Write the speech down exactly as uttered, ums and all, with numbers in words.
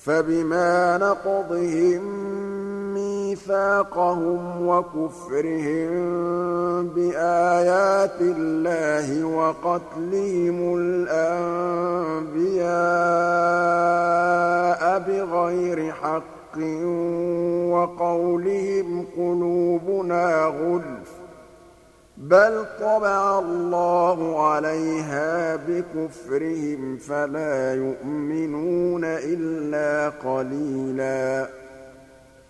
فَبِمَا نَقْضِهِم مِّيثَاقَهُمْ وَكُفْرِهِم بِآيَاتِ اللَّهِ وَقَتْلِهِمُ الْأَنبِيَاءَ بِغَيْرِ حَقٍّ وَقَوْلِهِمْ قُلُوبُنَا غُلْفٌ ۚ بَلْ طَبَعَ اللَّهُ عَلَيْهَا بِكُفْرِهِمْ فَلَا يُؤْمِنُونَ إِلَّا قَلِيلًا